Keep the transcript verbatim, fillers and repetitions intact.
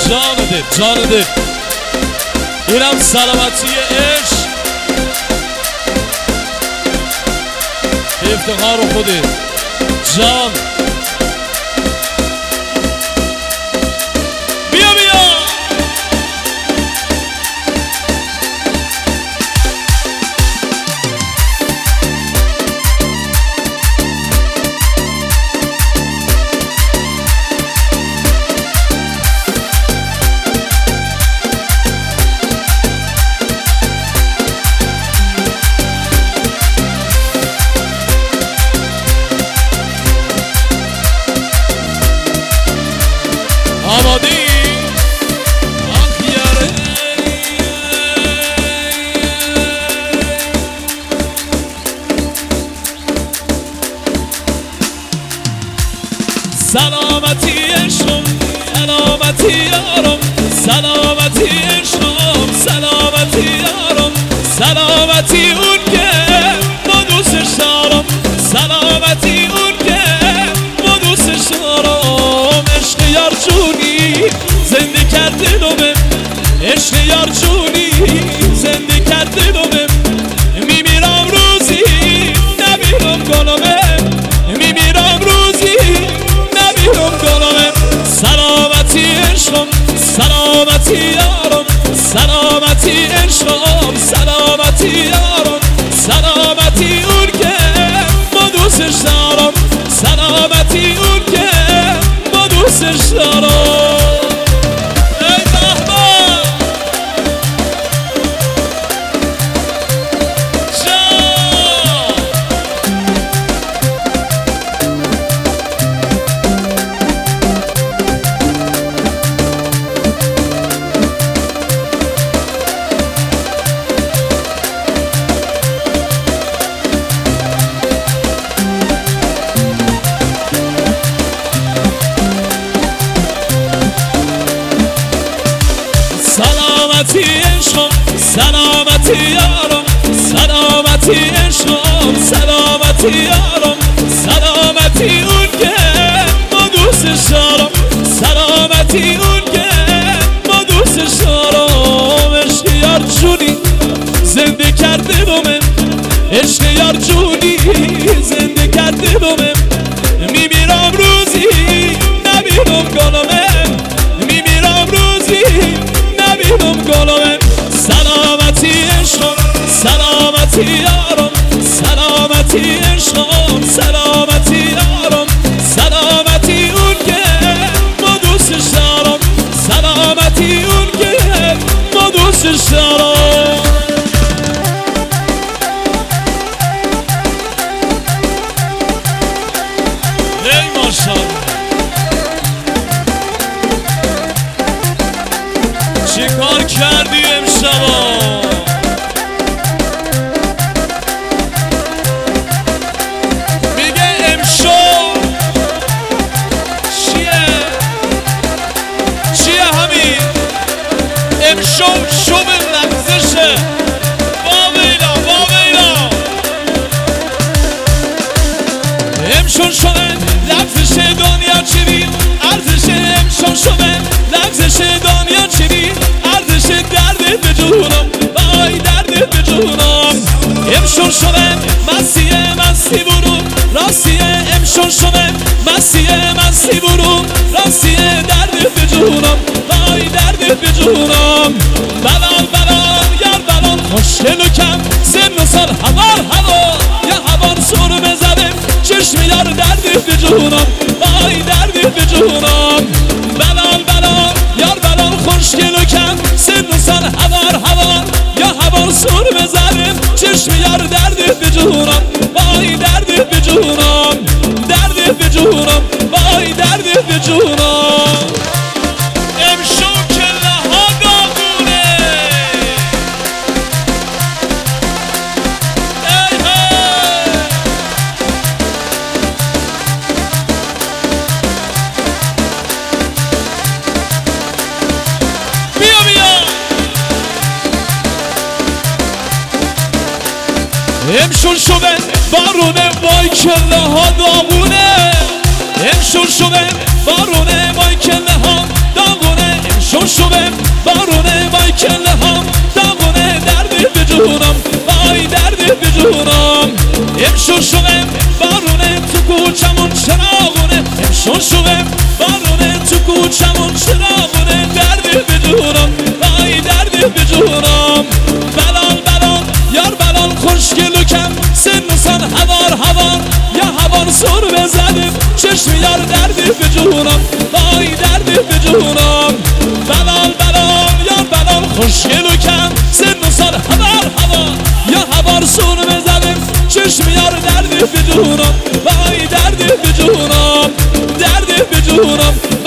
جان دل جان دل اینم سلامتی عشق افتخار خودت جان بیا بیا آماده ای؟ آخ یاره سلامتی عشقم سلامتی یارم سلامتی عشقم سلامتی یارم سلامتی اون که ما دوستش دارم سلامتی اون که ما دوستش دارم عشق یار جونی زنده کرد دلمه عشق یار جونی زنده کرد دلمه میمیرم روزی نمیرم گلمه میمیرم روزی نمیرم گلمه سلامتی عشقم سلامتی یارم سلامتی عشقم سلامتی یارم سلامتی اون که ما دوستش دارم سلامتی اون که ما دوستش دارم ای بهمن جان سلامتی عشقم سلامتی یارم سلامتی عشقم سلامتی یارم سلامتی اون که ما دوستش دارم سلامتی اون که ما دوستش دارم عشق یار جونی زنده کرد دلمه عشق یار جونی زنده کرد دلمه میمیرم روزی نمیرم گلمه میمیرم روزی نمیرم گلمه سلامتی عشقم سلامتی یارم سلامتی عشقم سلامتی یارم سلامتی اون که ما دوستش دارم سلامتی اون که ما دوستش دارم ای ماشاءالله چی کار کردی امشبا میگه امشو چیه چیه همین امشو شو به لغزشه واویلا واویلا امشو شو لغزش دنیا چی بی ارزش امشو شو لغزش دنیا چی بی ارزش درد به جونم وای درد به جونم امشون شدم مسیه مستی برون راستیه امشون شدم مسیه مستی برون راستیه درد به جونم وای درد به جونم بلال بلال یار بلال خوشگل و کم سن و سال هوار هوار یا هوار سر بزدم چشم یار درد به جونم وای درد به جونم بلال بلال یار بلال خوشگل و کم سن و سال هوار هوار یا هوار سر بزدم چشم یار درد به جونم وای درد به جونم درد به جونم وای درد به جونم امشو کله ها داغونه ای هی بیا بیا امشون شده بارونه وای کله ها داغونه امشون شده بارونه وای کله ها داغونه امشون شوم بارونه وای کله هم داغونه دردی به جونم وای دردی به جونم امشون شوم بارونه تو کوچمون چراغونه امشون شوم بارونه تو کوچمون چراغونه دردی به جونم وای دردی به جونم بلال بلال یار بلال خوشگلو کم سن و سن هوار هوار یا هوار سر بزنیم چشم یار دردی به جونم وای دردی به جونم بلال بلال یار بلال خوشگلو کم سن و سن هوار هوار یا هوار سر بزنیم چشم یار دردی به جونم وای دردی به جونم دردی به جونم